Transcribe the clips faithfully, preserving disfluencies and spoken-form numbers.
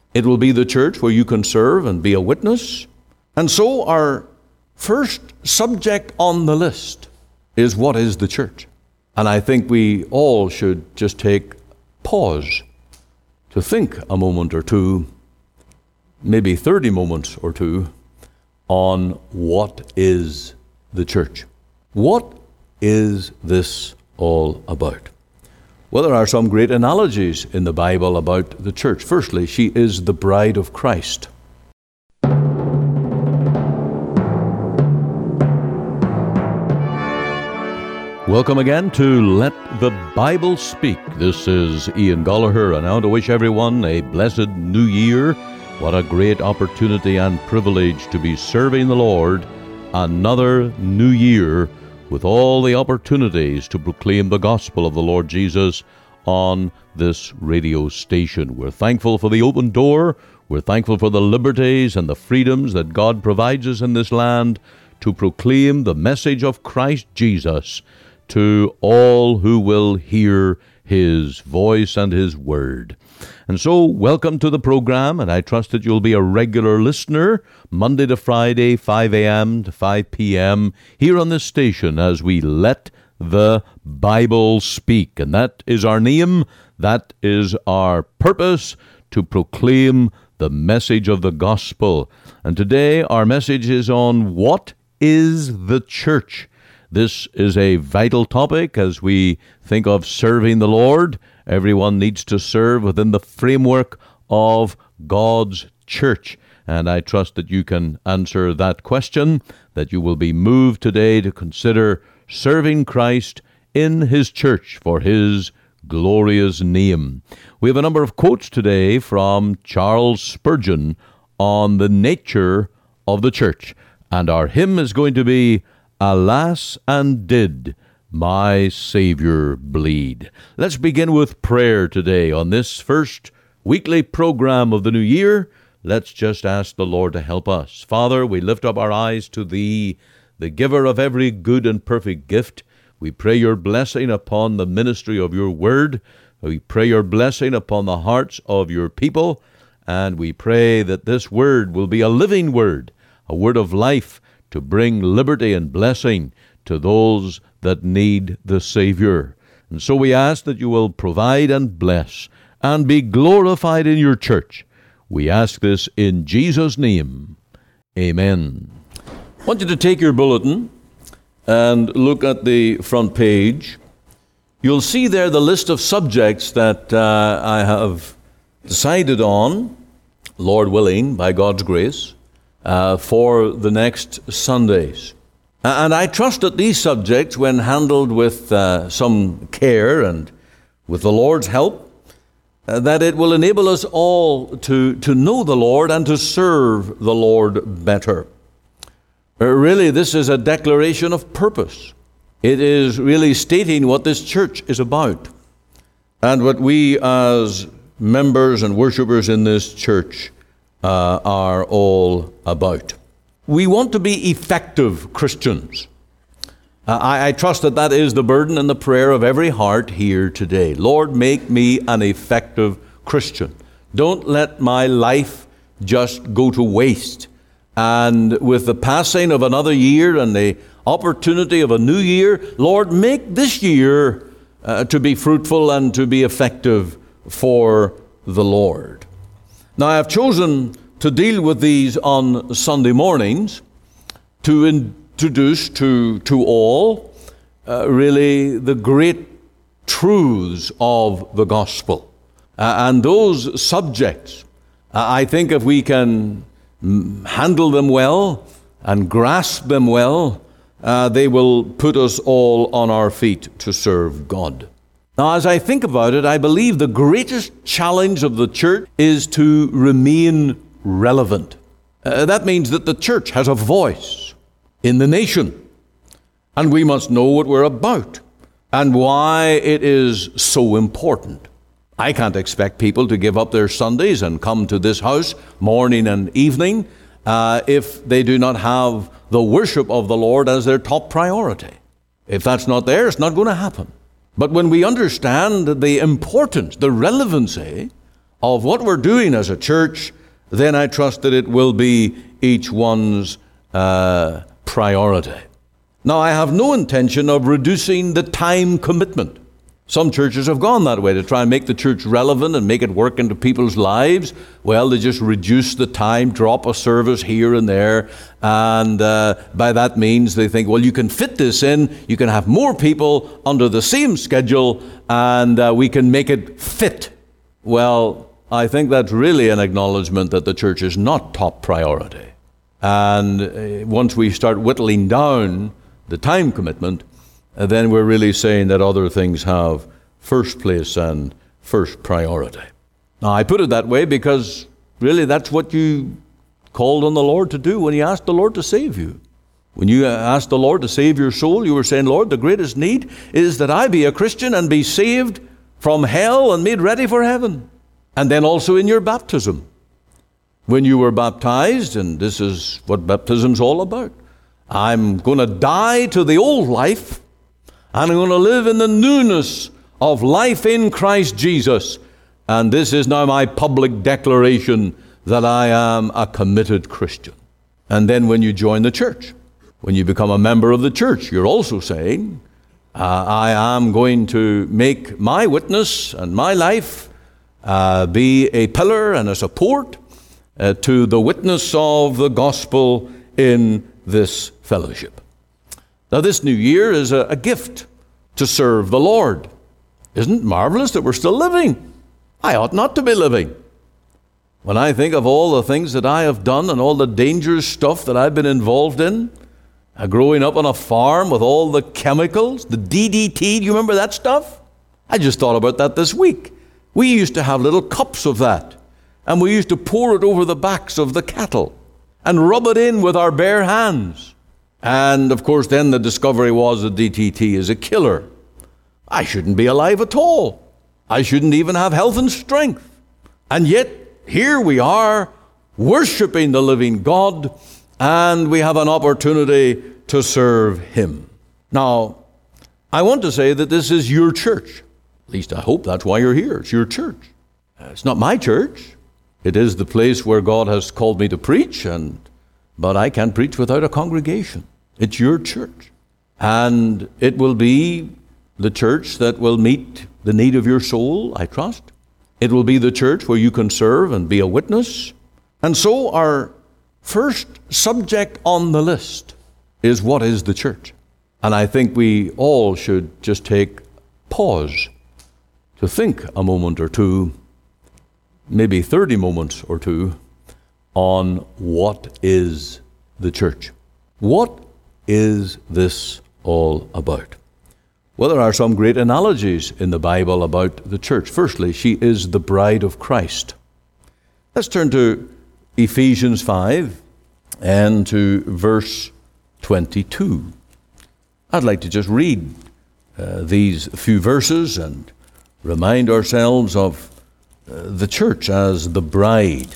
It will be the church where you can serve and be a witness. And so our first subject on the list is, what is the church? And I think we all should just take pause to think a moment or two, maybe thirty moments or two, on what is the church. What is this all about? Well, there are some great analogies in the Bible about the church. Firstly, she is the bride of Christ. Welcome again to Let the Bible Speak. This is Ian Gallagher, and I want to wish everyone a blessed new year. What a great opportunity and privilege to be serving the Lord another new year with all the opportunities to proclaim the gospel of the Lord Jesus on this radio station. We're thankful for the open door. We're thankful for the liberties and the freedoms that God provides us in this land to proclaim the message of Christ Jesus to all who will hear His voice and His word. And so, welcome to the program, and I trust that you'll be a regular listener Monday to Friday, five a.m. to five p.m. here on this station as we let the Bible speak. And that is our name, that is our purpose, to proclaim the message of the gospel. And today our message is on what is the church. This is a vital topic as we think of serving the Lord. Everyone needs to serve within the framework of God's church. And I trust that you can answer that question, that you will be moved today to consider serving Christ in His church for His glorious name. We have a number of quotes today from Charles Spurgeon on the nature of the church. And our hymn is going to be, Alas, and did my Savior bleed? Let's begin with prayer today on this first weekly program of the new year. Let's just ask the Lord to help us. Father, we lift up our eyes to Thee, the giver of every good and perfect gift. We pray Your blessing upon the ministry of Your word. We pray Your blessing upon the hearts of Your people. And we pray that this word will be a living word, a word of life, to bring liberty and blessing to those that need the Savior. And so we ask that You will provide and bless and be glorified in Your church. We ask this in Jesus' name. Amen. I want you to take your bulletin and look at the front page. You'll see there the list of subjects that uh, I have decided on, Lord willing, by God's grace, Uh, for the next Sundays. And I trust that these subjects, when handled with uh, some care and with the Lord's help, uh, that it will enable us all to, to know the Lord and to serve the Lord better. Uh, really, this is a declaration of purpose. It is really stating what this church is about and what we as members and worshipers in this church Uh, are all about. We want to be effective Christians. Uh, I, I trust that that is the burden and the prayer of every heart here today. Lord, make me an effective Christian. Don't let my life just go to waste. And with the passing of another year and the opportunity of a new year, Lord, make this year uh, to be fruitful and to be effective for the Lord. Now, I have chosen to deal with these on Sunday mornings to introduce to, to all uh, really the great truths of the gospel. Uh, and those subjects, uh, I think if we can handle them well and grasp them well, uh, they will put us all on our feet to serve God. Now, as I think about it, I believe the greatest challenge of the church is to remain relevant. Uh, that means that the church has a voice in the nation, and we must know what we're about and why it is so important. I can't expect people to give up their Sundays and come to this house morning and evening uh, if they do not have the worship of the Lord as their top priority. If that's not there, it's not going to happen. But when we understand the importance, the relevancy of what we're doing as a church, then I trust that it will be each one's uh, priority. Now, I have no intention of reducing the time commitment. Some churches have gone that way to try and make the church relevant and make it work into people's lives. Well, they just reduce the time, drop a service here and there, and uh, by that means they think, well, you can fit this in, you can have more people under the same schedule, and uh, we can make it fit. Well, I think that's really an acknowledgement that the church is not top priority. And uh, once we start whittling down the time commitment, uh, then we're really saying that other things have first place and first priority. Now, I put it that way because really that's what you called on the Lord to do when you asked the Lord to save you. When you asked the Lord to save your soul, you were saying, Lord, the greatest need is that I be a Christian and be saved from hell and made ready for heaven. And then also in your baptism. When you were baptized, and this is what baptism's all about, I'm going to die to the old life, and I'm going to live in the newness of life in Christ Jesus. And this is now my public declaration that I am a committed Christian. And then when you join the church, when you become a member of the church, you're also saying, uh, I am going to make my witness and my life uh, be a pillar and a support uh, to the witness of the gospel in this fellowship. Now, this new year is a, a gift to serve the Lord. Isn't it marvelous that we're still living? I ought not to be living. When I think of all the things that I have done and all the dangerous stuff that I've been involved in, uh, growing up on a farm with all the chemicals, the D D T, do you remember that stuff? I just thought about that this week. We used to have little cups of that, and we used to pour it over the backs of the cattle and rub it in with our bare hands. And of course, then the discovery was that D D T is a killer. I shouldn't be alive at all. I shouldn't even have health and strength. And yet, here we are, worshiping the living God, and we have an opportunity to serve Him. Now, I want to say that this is your church. At least I hope that's why you're here. It's your church. It's not my church. It is the place where God has called me to preach, and but I can't preach without a congregation. It's your church. And it will be the church that will meet the need of your soul, I trust. It will be the church where you can serve and be a witness. And so our first subject on the list is, what is the church? And I think we all should just take pause to think a moment or two, maybe thirty moments or two, on what is the church. What is this all about? Well, there are some great analogies in the Bible about the church. Firstly, she is the bride of Christ. Let's turn to Ephesians five and to verse twenty-two. I'd like to just read uh, these few verses and remind ourselves of uh, the church as the bride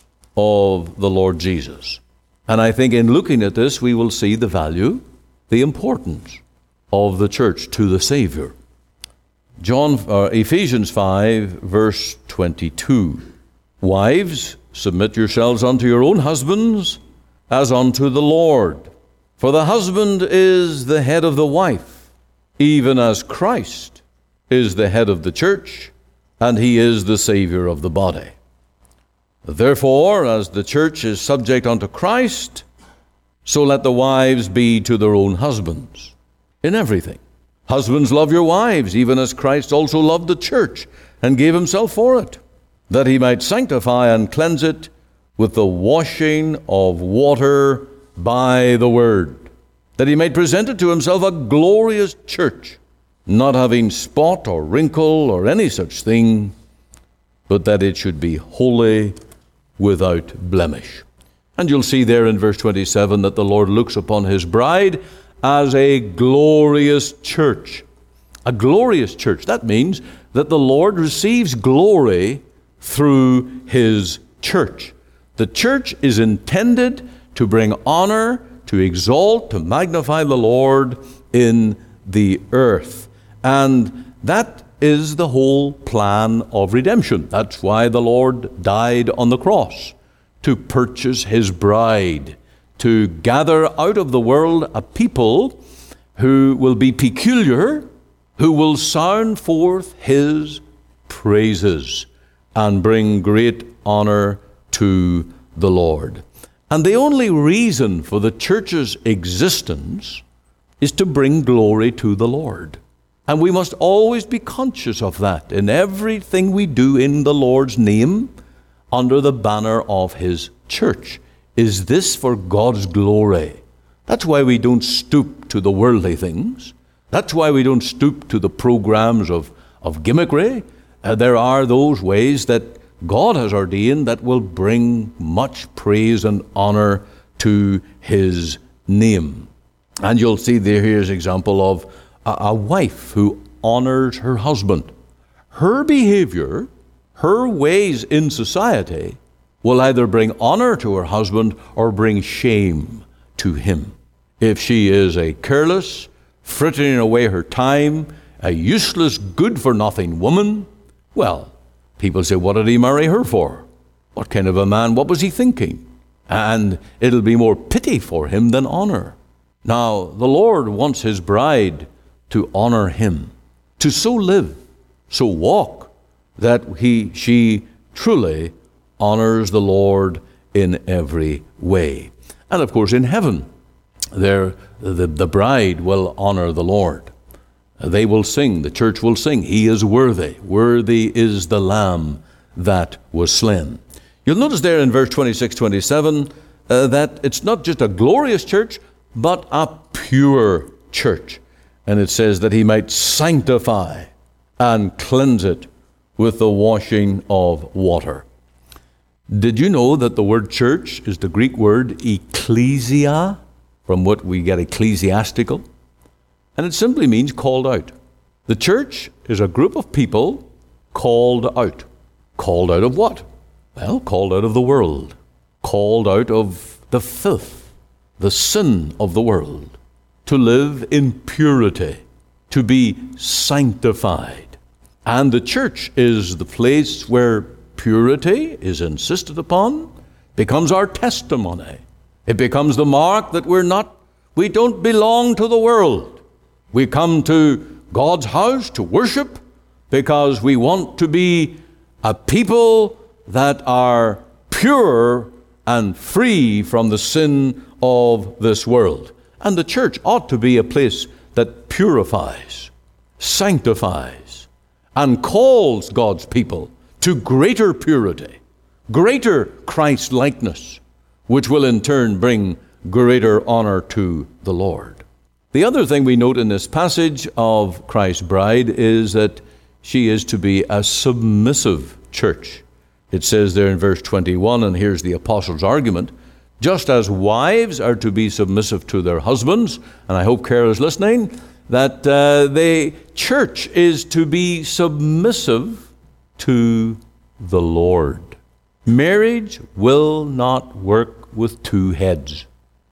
of the Lord Jesus. And I think in looking at this, we will see the value, the importance of the church to the Savior. John, uh, Ephesians five, verse twenty-two. Wives, submit yourselves unto your own husbands as unto the Lord. For the husband is the head of the wife, even as Christ is the head of the church, and he is the Savior of the body. Therefore, as the church is subject unto Christ, so let the wives be to their own husbands in everything. Husbands, love your wives, even as Christ also loved the church and gave himself for it, that he might sanctify and cleanse it with the washing of water by the word, that he might present it to himself a glorious church, not having spot or wrinkle or any such thing, but that it should be holy, without blemish. And you'll see there in verse twenty-seven that the Lord looks upon his bride as a glorious church. A glorious church. That means that the Lord receives glory through his church. The church is intended to bring honor, to exalt, to magnify the Lord in the earth. And that is the whole plan of redemption. That's why the Lord died on the cross, to purchase his bride, to gather out of the world a people who will be peculiar, who will sound forth his praises and bring great honor to the Lord. And the only reason for the church's existence is to bring glory to the Lord. And we must always be conscious of that in everything we do in the Lord's name under the banner of his church. Is this for God's glory? That's why we don't stoop to the worldly things. That's why we don't stoop to the programs of, of gimmickry. Uh, there are those ways that God has ordained that will bring much praise and honor to his name. And you'll see there, here's an example of a, a wife who honors her husband. Her behavior, her ways in society will either bring honor to her husband or bring shame to him. If she is a careless, frittering away her time, a useless, good-for-nothing woman, well, people say, what did he marry her for? What kind of a man? What was he thinking? And it'll be more pity for him than honor. Now, the Lord wants his bride to honor him, to so live, so walk, that he, she truly honors the Lord in every way. And of course, in heaven, there the, the bride will honor the Lord. They will sing, the church will sing, he is worthy. Worthy is the Lamb that was slain. You'll notice there in verse twenty-six, twenty-seven, uh, that it's not just a glorious church, but a pure church. And it says that he might sanctify and cleanse it with the washing of water. Did you know that the word church is the Greek word ecclesia, from what we get ecclesiastical? And it simply means called out. The church is a group of people called out. Called out of what? Well, called out of the world. Called out of the filth, the sin of the world. To live in purity. To be sanctified. And the church is the place where purity is insisted upon, becomes our testimony. It becomes the mark that we're not, we don't belong to the world. We come to God's house to worship because we want to be a people that are pure and free from the sin of this world. And the church ought to be a place that purifies, sanctifies, and calls God's people to greater purity, greater Christ-likeness, which will in turn bring greater honor to the Lord. The other thing we note in this passage of Christ's bride is that she is to be a submissive church. It says there in verse twenty-one, and here's the apostle's argument, just as wives are to be submissive to their husbands, and I hope Carol is listening, that uh, the church is to be submissive to the Lord. Marriage will not work with two heads.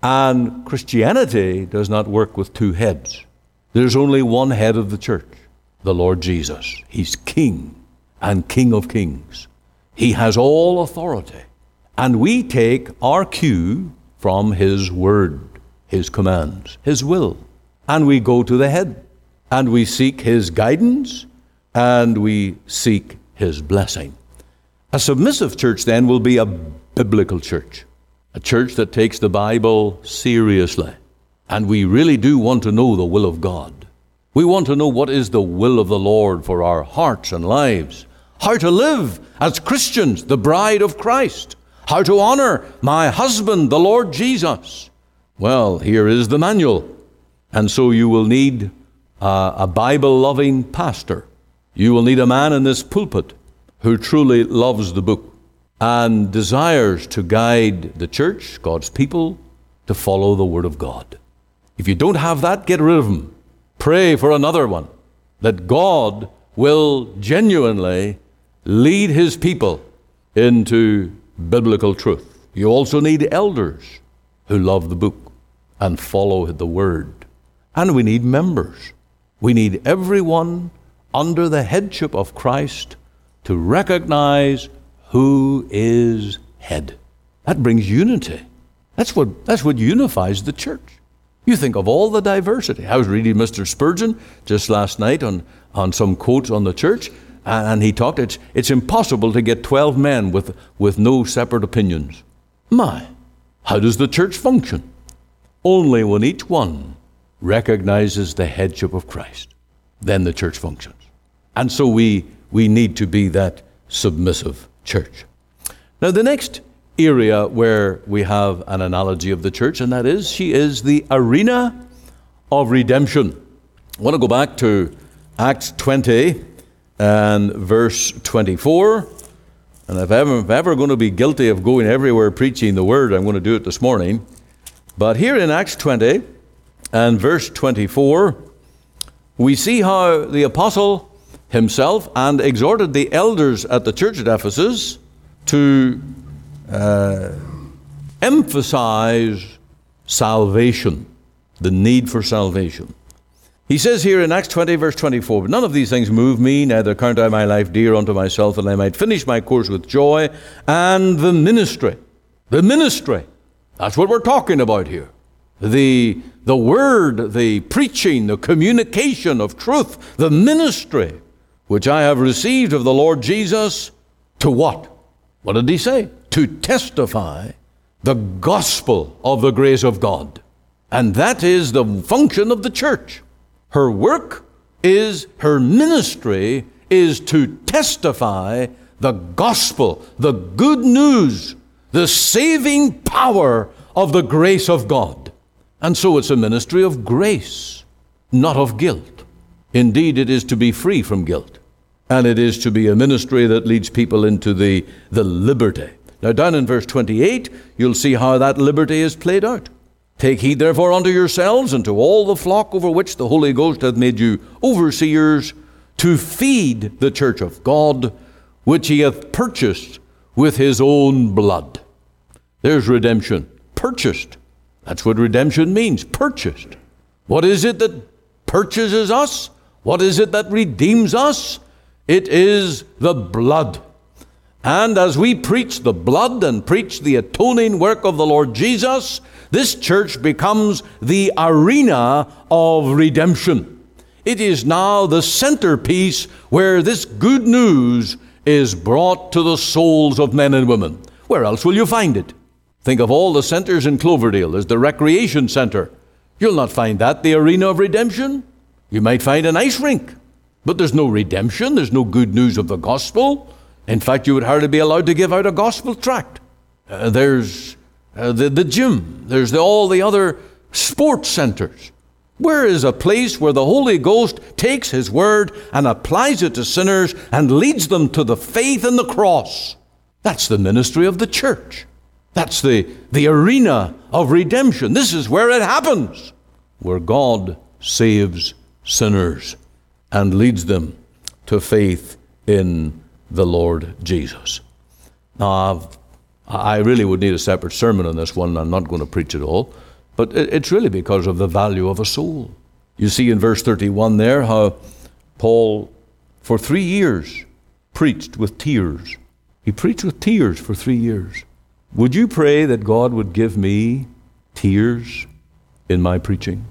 And Christianity does not work with two heads. There's only one head of the church, the Lord Jesus. He's King and King of Kings. He has all authority. And we take our cue from his word, his commands, his will. And we go to the head. And we seek his guidance. And we seek his blessing. A submissive church then will be a biblical church. A church that takes the Bible seriously. And we really do want to know the will of God. We want to know what is the will of the Lord for our hearts and lives. How to live as Christians, the bride of Christ. How to honor my husband, the Lord Jesus. Well, here is the manual. And so you will need a, a Bible-loving pastor. You will need a man in this pulpit who truly loves the book and desires to guide the church, God's people, to follow the Word of God. If you don't have that, get rid of him. Pray for another one, that God will genuinely lead his people into biblical truth. You also need elders who love the book and follow the Word. And we need members. We need everyone under the headship of Christ to recognize who is head. That brings unity. That's what, that's what unifies the church. You think of all the diversity. I was reading Mister Spurgeon just last night on, on some quotes on the church, and he talked, it's, it's impossible to get twelve men with, with no separate opinions. My, how does the church function? Only when each one recognizes the headship of Christ, then the church functions. And so we, we need to be that submissive church. Now the next area where we have an analogy of the church, and that is, she is the arena of redemption. I want to go back to Acts twenty and verse twenty-four. And if I'm ever, ever going to be guilty of going everywhere preaching the word, I'm going to do it this morning. But here in Acts twenty and verse twenty-four, we see how the apostle himself and exhorted the elders at the church at Ephesus to uh, emphasize salvation, the need for salvation. He says here in Acts twenty, verse twenty-four, "But none of these things move me, neither count I my life dear unto myself, that I might finish my course with joy, and the ministry." The ministry, that's what we're talking about here. The, the word, the preaching, the communication of truth, the ministry, which I have received of the Lord Jesus, to what? What did he say? To testify the gospel of the grace of God. And that is the function of the church. Her work is, her ministry is to testify the gospel, the good news, the saving power of the grace of God. And so it's a ministry of grace, not of guilt. Indeed, it is to be free from guilt. And it is to be a ministry that leads people into the, the liberty. Now down in verse twenty-eight, you'll see how that liberty is played out. "Take heed therefore unto yourselves and to all the flock over which the Holy Ghost hath made you overseers, to feed the church of God, which he hath purchased with his own blood." There's redemption. Purchased. That's what redemption means. Purchased. What is it that purchases us? What is it that redeems us? It is the blood. And as we preach the blood and preach the atoning work of the Lord Jesus, this church becomes the arena of redemption. It is now the centerpiece where this good news is brought to the souls of men and women. Where else will you find it? Think of all the centers in Cloverdale. There's the recreation center. You'll not find that the arena of redemption. You might find an ice rink, but there's no redemption. There's no good news of the gospel. In fact, you would hardly be allowed to give out a gospel tract. Uh, there's uh, the, the gym. There's the, all the other sports centers. Where is a place where the Holy Ghost takes his word and applies it to sinners and leads them to the faith in the cross? That's the ministry of the church. That's the, the arena of redemption. This is where it happens, where God saves sinners and leads them to faith in the Lord Jesus. Now, I've, I really would need a separate sermon on this one. I'm not going to preach it all, but it, it's really because of the value of a soul. You see in verse thirty-one there how Paul, for three years, preached with tears. He preached with tears for three years. Would you pray that God would give me tears in my preaching?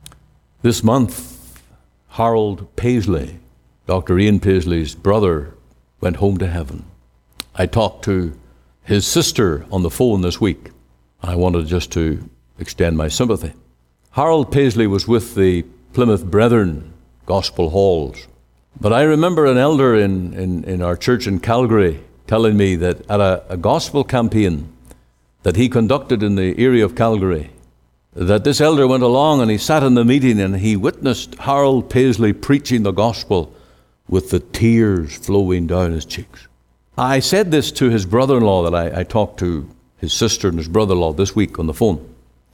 This month, Harold Paisley, Doctor Ian Paisley's brother, went home to heaven. I talked to his sister on the phone this week. I wanted just to extend my sympathy. Harold Paisley was with the Plymouth Brethren Gospel Halls. But I remember an elder in, in, in our church in Calgary telling me that at a, a gospel campaign that he conducted in the area of Calgary, that this elder went along and he sat in the meeting and he witnessed Harold Paisley preaching the gospel with the tears flowing down his cheeks. I said this to his brother-in-law that I, I talked to his sister and his brother-in-law this week on the phone.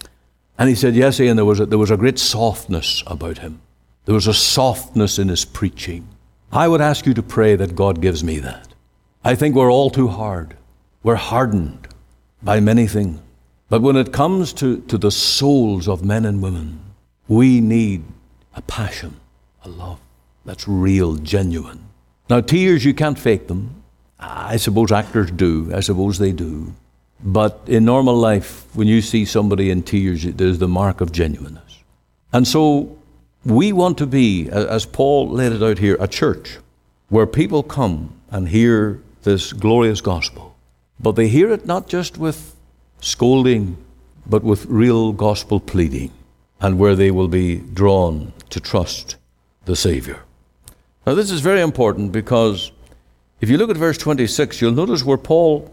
And he said, yes, Ian, there was a, there was a great softness about him. There was a softness in his preaching. I would ask you to pray that God gives me that. I think we're all too hard. We're hardened by many things. But when it comes to, to the souls of men and women, we need a passion, a love. That's real, genuine. Now, tears, you can't fake them. I suppose actors do. I suppose they do. But in normal life, when you see somebody in tears, there's the mark of genuineness. And so we want to be, as Paul laid it out here, a church where people come and hear this glorious gospel. But they hear it not just with scolding, but with real gospel pleading, and where they will be drawn to trust the Savior. Now, this is very important, because if you look at verse twenty-six, you'll notice where Paul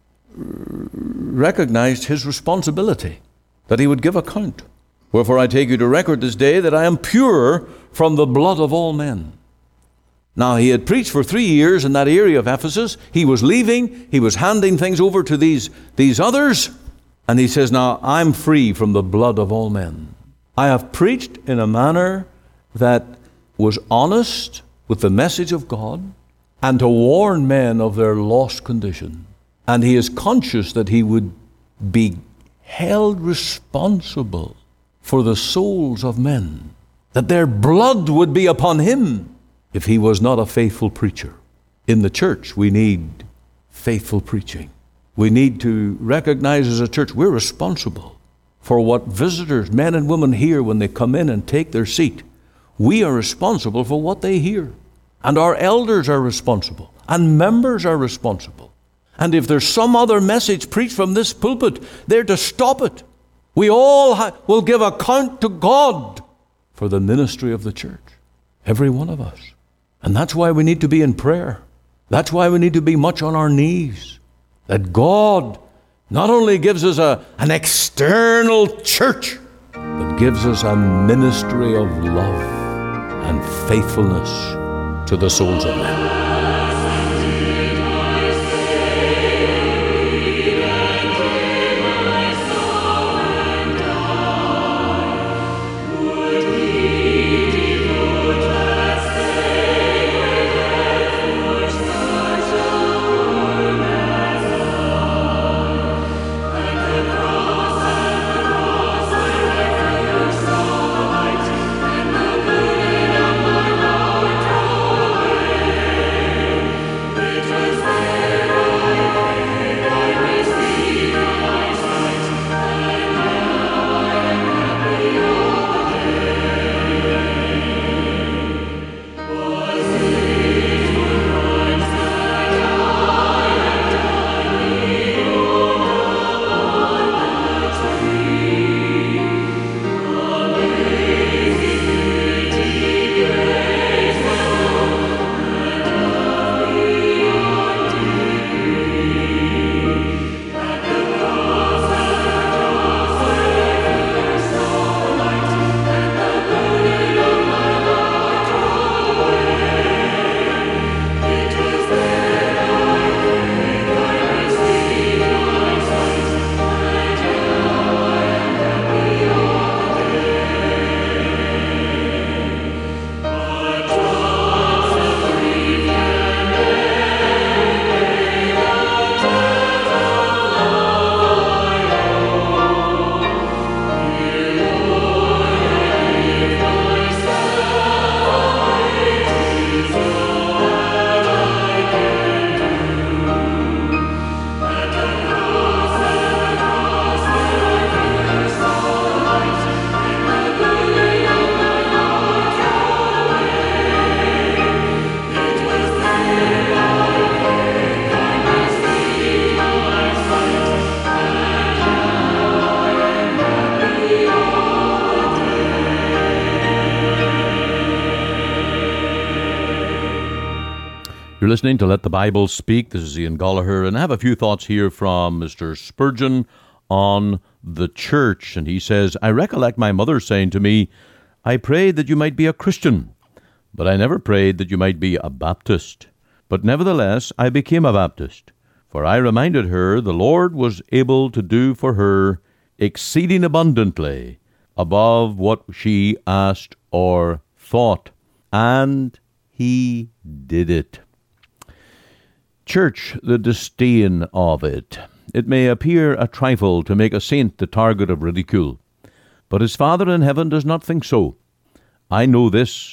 recognized his responsibility, that he would give account. Wherefore I take you to record this day that I am pure from the blood of all men. Now, he had preached for three years in that area of Ephesus. He was leaving. He was handing things over to these, these others. And he says, now, I'm free from the blood of all men. I have preached in a manner that was honest with the message of God and to warn men of their lost condition. And he is conscious that he would be held responsible for the souls of men, that their blood would be upon him if he was not a faithful preacher. In the church, we need faithful preaching. We need to recognize as a church we're responsible for what visitors, men and women, hear when they come in and take their seat. We are responsible for what they hear. And our elders are responsible. And members are responsible. And if there's some other message preached from this pulpit, they're to stop it. We all ha- will give account to God for the ministry of the church. Every one of us. And that's why we need to be in prayer. That's why we need to be much on our knees. That God not only gives us a, an external church, but gives us a ministry of love and faithfulness to the souls of men. You're listening to Let the Bible Speak. This is Ian Gollaher, and I have a few thoughts here from Mister Spurgeon on the church. And he says, I recollect my mother saying to me, I prayed that you might be a Christian, but I never prayed that you might be a Baptist. But nevertheless, I became a Baptist, for I reminded her the Lord was able to do for her exceeding abundantly above what she asked or thought, and he did it. Church, the disdain of it. It may appear a trifle to make a saint the target of ridicule, but his Father in heaven does not think so. I know this,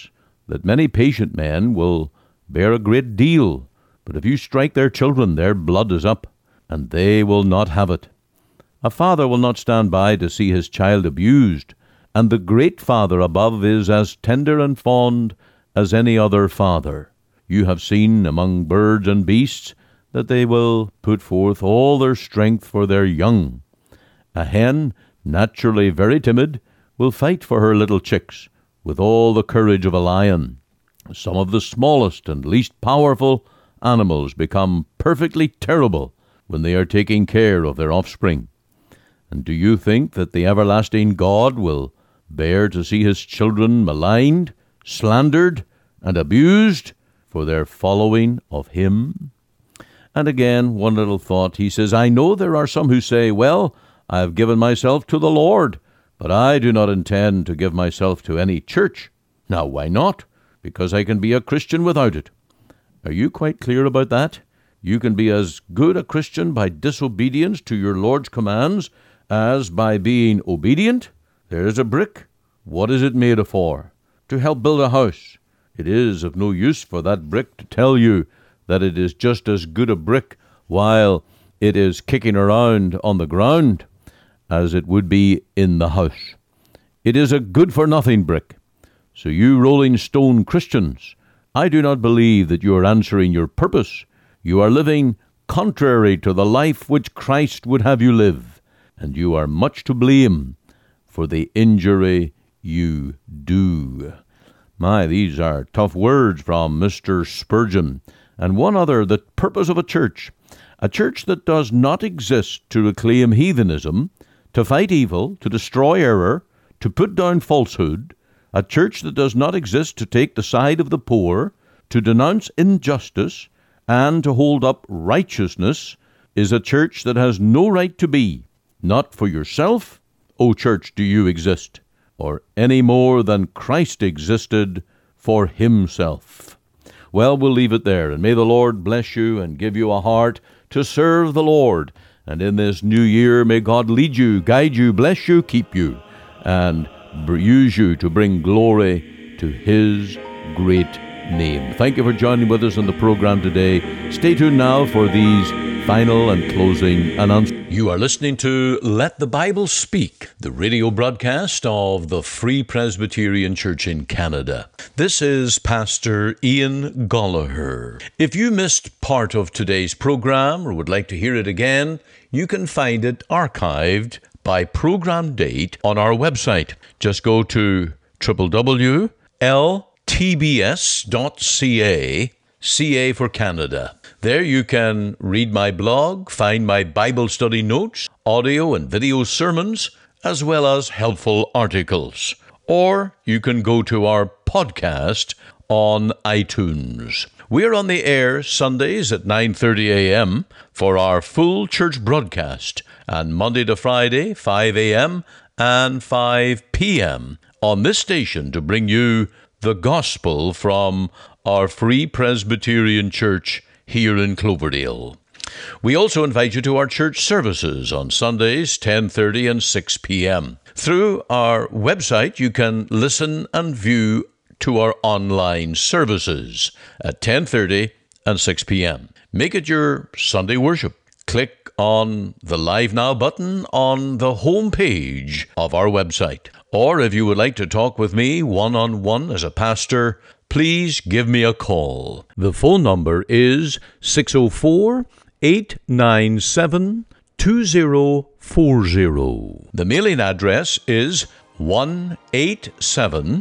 that many patient men will bear a great deal, but if you strike their children, their blood is up, and they will not have it. A father will not stand by to see his child abused, and the great Father above is as tender and fond as any other father. You have seen among birds and beasts that they will put forth all their strength for their young. A hen, naturally very timid, will fight for her little chicks with all the courage of a lion. Some of the smallest and least powerful animals become perfectly terrible when they are taking care of their offspring. And do you think that the everlasting God will bear to see his children maligned, slandered, and abused for their following of him? And again, one little thought. He says, I know there are some who say, well, I have given myself to the Lord, but I do not intend to give myself to any church. Now, why not? Because I can be a Christian without it. Are you quite clear about that? You can be as good a Christian by disobedience to your Lord's commands as by being obedient. There's a brick. What is it made of for? To help build a house. It is of no use for that brick to tell you that it is just as good a brick while it is kicking around on the ground as it would be in the house. It is a good-for-nothing brick. So you Rolling Stone Christians, I do not believe that you are answering your purpose. You are living contrary to the life which Christ would have you live, and you are much to blame for the injury you do. My, these are tough words from Mister Spurgeon. And one other, the purpose of a church. A church that does not exist to reclaim heathenism, to fight evil, to destroy error, to put down falsehood. A church that does not exist to take the side of the poor, to denounce injustice, and to hold up righteousness, is a church that has no right to be. Not for yourself, O church, do you exist, or any more than Christ existed for himself. Well, we'll leave it there, and may the Lord bless you and give you a heart to serve the Lord. And in this new year, may God lead you, guide you, bless you, keep you, and use you to bring glory to his great name. Thank you for joining with us on the program today. Stay tuned now for these final and closing announcements. You are listening to Let the Bible Speak, the radio broadcast of the Free Presbyterian Church in Canada. This is Pastor Ian Goligher. If you missed part of today's program or would like to hear it again, you can find it archived by program date on our website. Just go to w w w dot l t b s dot c a, C A for Canada. There you can read my blog, find my Bible study notes, audio and video sermons, as well as helpful articles. Or you can go to our podcast on iTunes. We're on the air Sundays at nine thirty a.m. for our full church broadcast, and Monday to Friday, five a.m. and five p.m. on this station to bring you the gospel from our Free Presbyterian Church here in Cloverdale. We also invite you to our church services on Sundays, ten thirty and six p.m. Through our website, you can listen and view to our online services at ten thirty and six p.m. Make it your Sunday worship. Click on the Live Now button on the home page of our website. Or if you would like to talk with me one-on-one as a pastor, please give me a call. The phone number is six oh four, eight nine seven, two oh four oh. The mailing address is one eighty-seven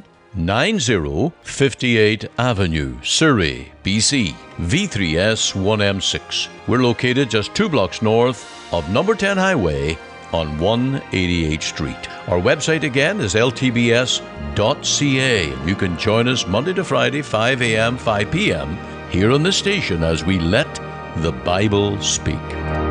ninety fifty-eight Avenue, Surrey, B C, V three S one M six. We're located just two blocks north of number ten Highway on one eighty-eighth Street. Our website again is l t b s dot c a. You can join us Monday to Friday, five a.m., five p.m. here on the station as we let the Bible speak.